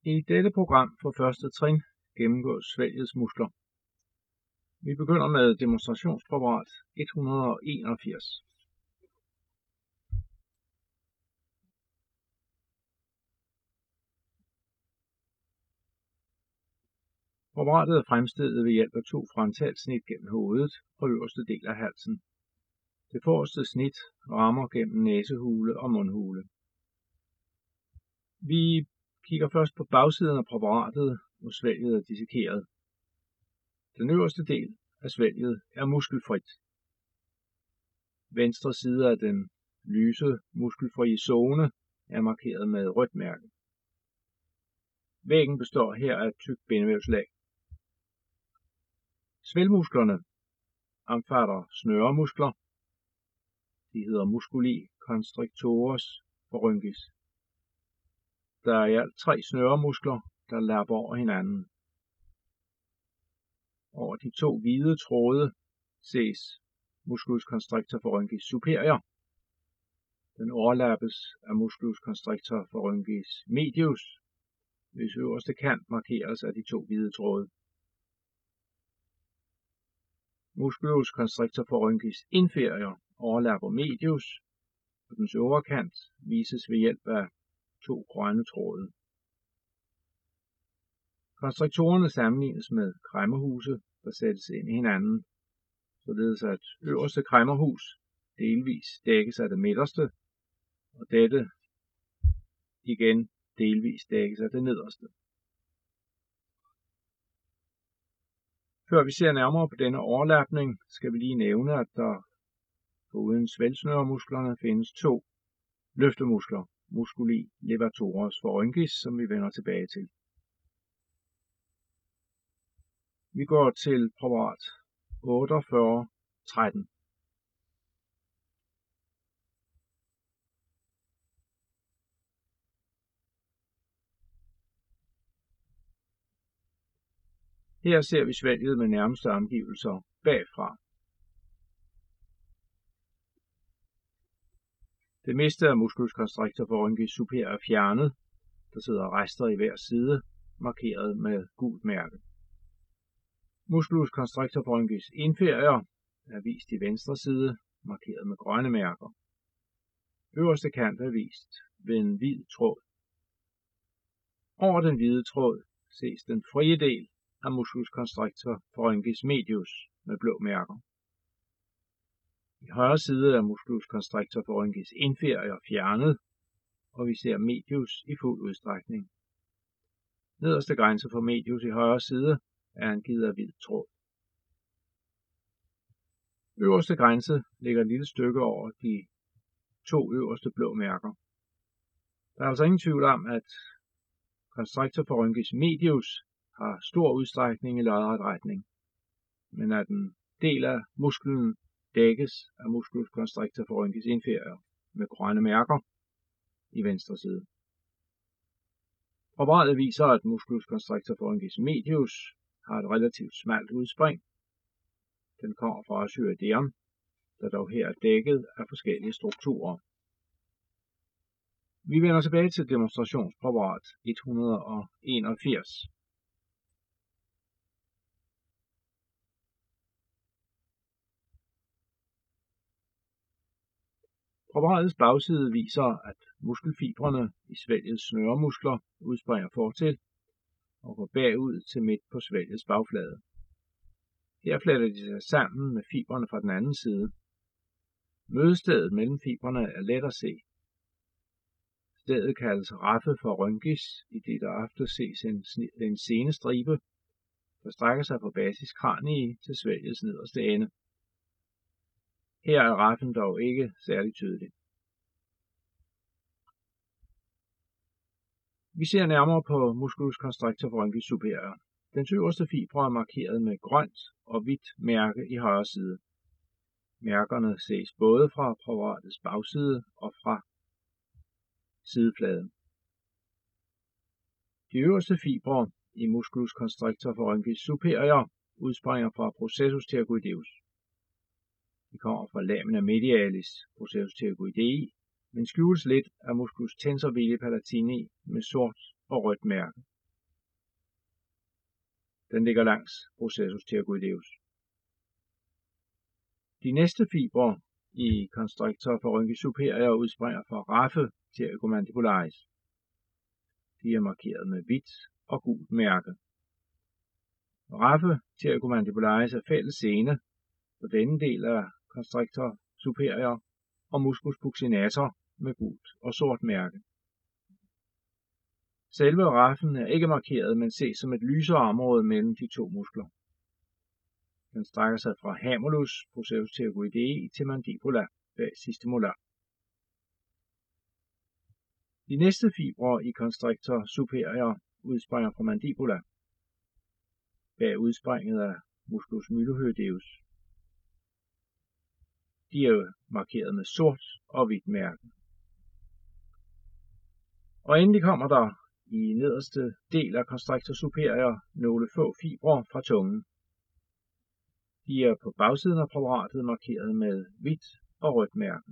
I dette program for første trin gennemgås svælgets muskler. Vi begynder med demonstrationspræparat 181. Præparatet er fremstillet ved hjælp af 2 frontalsnit gennem hovedet og øverste del af halsen. Det forreste snit rammer gennem næsehule og mundhule. Vi kigger først på bagsiden af præparatet, hvor svælget er dissekeret. Den øverste del af svælget er muskelfrit. Venstre side af den lyse muskelfrie zone er markeret med rødt mærke. Væggen består her af et tykt bindevævslag. Svælmusklerne omfatter snøremuskler. De hedder musculi constrictores pharyngeis. Der er i alt 3 snøremuskler, der lapper over hinanden. Over de 2 hvide tråde ses musculus constrictor pharyngeis superior. Den overlappes af musculus constrictor pharyngeis medius, hvis øverste kant markeres af de 2 hvide tråde. Musculus constrictor pharyngeis inferior overlapper medius, og dens øvre kant vises ved hjælp af 2 grønne tråde. Konstriktorerne sammenlignes med kræmmerhuse, der sættes ind i hinanden, således at øverste kræmmerhus delvis dækkes af det midterste, og dette igen delvis dækkes af det nederste. Før vi ser nærmere på denne overlapning, skal vi lige nævne, at der foruden svælgsnøremusklerne findes 2 løftemuskler, musculi levatores pharyngeis, som vi vender tilbage til. Vi går til præparat 4813. Her ser vi svælget med nærmeste omgivelser bagfra. Det meste af musculus constrictor pharyngeis superior er fjernet. Der sidder rester i hver side, markeret med gult mærke. Musculus constrictor pharyngeis inferior er vist i venstre side, markeret med grønne mærker. Øverste kant er vist ved en hvid tråd. Over den hvide tråd ses den frie del af musculus constrictor pharyngeis medius med blå mærker. I højre side er musculus constrictor pharyngeis inferior fjernet, og vi ser medius i fuld udstrækning. Nederste grænse for medius i højre side er angivet af hvid tråd. Øverste grænse ligger et lille stykke over de 2 øverste blå mærker. Der er altså ingen tvivl om, at constrictor pharyngeis medius har stor udstrækning i lodret retning, men at en del af musklen dækkes af musculus constrictor pharyngeis inferior med grønne mærker i venstre side. Præparatet viser, at musculus constrictor pharyngeis medius har et relativt smalt udspring. Den kommer fra osyøderen, der dog her er dækket af forskellige strukturer. Vi vender tilbage til demonstrationspræparat 181. Præparatets bagside viser, at muskelfibrene i svælgets snøremuskler udspringer fortil og går bagud til midt på svælgets bagflade. Her fletter de sig sammen med fibrene fra den anden side. Mødestedet mellem fibrene er let at se. Stedet kaldes raphe pharyngeis, idet der ofte ses en senestribe, der strækker sig fra basis cranii til svælgets nederste ende. Her er raffen dog ikke særlig tydelig. Vi ser nærmere på musculus constrictor pharyngeis superior. Den øverste fibre er markeret med grønt og hvidt mærke i højre side. Mærkerne ses både fra præparatets bagside og fra sidefladen. De øverste fibre i musculus constrictor pharyngeis superior udspringer fra processus pterygoideus. De kommer fra lamina medialis, processus pterygoidei, men skjules lidt af musculus tensor veli palatini med sort og rødt mærke. Den ligger langs processus pterygoideus. De næste fibre i constrictor pharyngeus superior udspringer fra raphe pterygomandibularis. De er markeret med hvidt og gult mærke. Raphe pterygomandibularis er fælles sene på denne del af constrictor superior og musculus buccinator med gult og sort mærke. Selve raphen er ikke markeret, men ses som et lysere område mellem de to muskler. Den strækker sig fra hamulus processus pterygoidei til mandibula bag sidste molar. De næste fibre i constrictor superior udspringer fra mandibula bag udspringet af musculus mylohyoideus. De er markeret med sort og hvidt mærke. Og endelig kommer der i nederste del af constrictor superior nogle få fibre fra tungen. De er på bagsiden af præparatet markeret med hvidt og rødt mærke.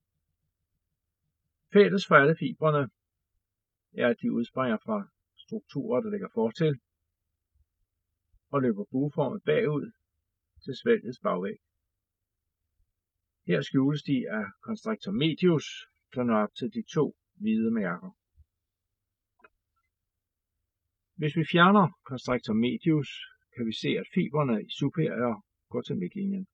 Fælles for alle fibrene er, at de udspringer fra strukturer, der ligger fortil og løber bueformet bagud til svælgets bagvæg. Her skjules de af constrictor medius, der når op til de to hvide mærker. Hvis vi fjerner constrictor medius, kan vi se, at fibrene i superior går til midtlinjen.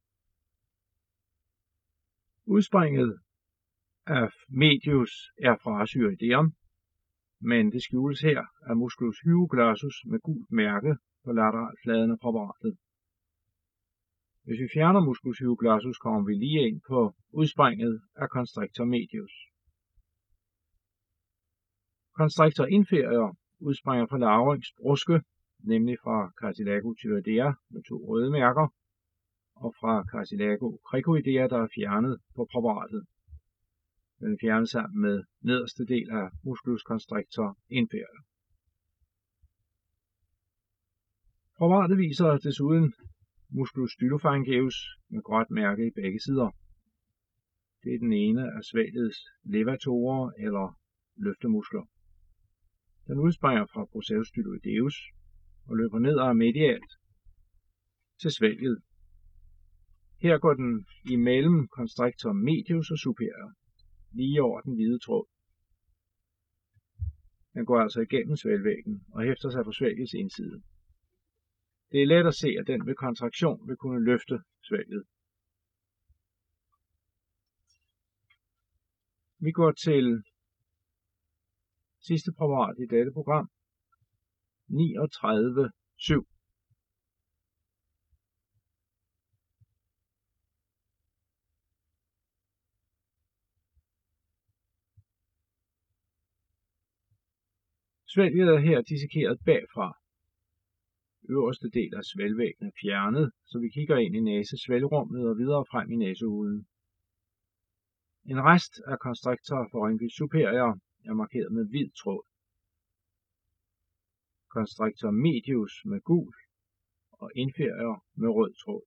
Udspringet af medius er fra asyoideum, men det skjules her af musculus hypoglossus med gult mærke på lateralfladen af præparatet. Hvis vi fjerner musculus hypoglossus, kommer vi lige ind på udspringet af constrictor medius. Constrictor inferior udspringer fra larynx bruske, nemlig fra cartilago thyroidea med to røde mærker, og fra cartilago cricoidea, der er fjernet på præparatet. Den er fjernet sammen med nederste del af musculus constrictor inferior. Præparatet viser desuden musculus stylopharyngeus med gråt mærke i begge sider. Det er den ene af svælgets levatorer eller løftemuskler. Den udspringer fra processus styloideus og løber nedad medialt til svælget. Her går den imellem constrictor medius og superior, lige over den hvide tråd. Den går altså igennem svælgvæggen og hæfter sig på svælgets indside. Det er let at se, at den ved kontraktion vil kunne løfte svælget. Vi går til sidste præparat i dette program, 39.7. Svælget er her dissekeret bagfra. Øverste del af svælgvæggen er fjernet, så vi kigger ind i næsesvælgerummet og videre frem i næsehulen. En rest af constrictor pharyngeus superior er markeret med hvid tråd. Constrictor medius med gul og inferior med rød tråd.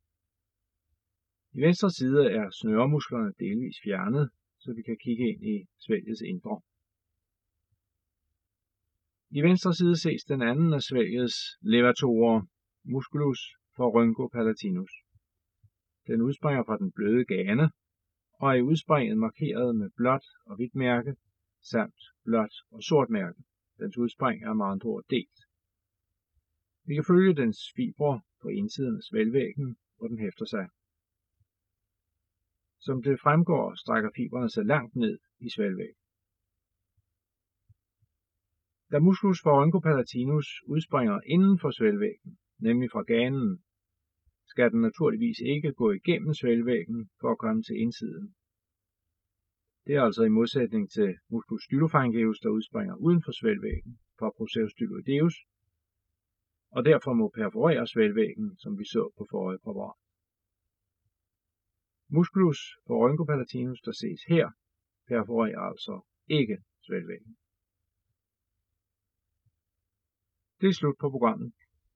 I venstre side er snøremusklerne delvis fjernet, så vi kan kigge ind i svælgets indre. I venstre side ses den anden af svælgets levatorer, musculus pharyngopalatinus. Den udspringer fra den bløde gane, og er i udspringet markeret med blåt og hvidt mærke, samt blåt og sort mærke. Dens udspring er med andre ord delt. Vi kan følge dens fibre på indsiden af svælgvæggen, hvor den hæfter sig. Som det fremgår, strækker fibrene sig langt ned i svælgvæggen. Da musculus pharyngopalatinus udspringer inden for svælgvæggen, nemlig fra ganen, skal den naturligvis ikke gå igennem svælgvæggen for at komme til indsiden. Det er altså i modsætning til musculus stylopharyngeus, der udspringer uden for svælgvæggen fra processus styloideus, og derfor må perforere svælgvæggen, som vi så på forrige præparat. Musculus pharyngopalatinus, der ses her, perforerer altså ikke svælgvæggen. Det er slut på programmet.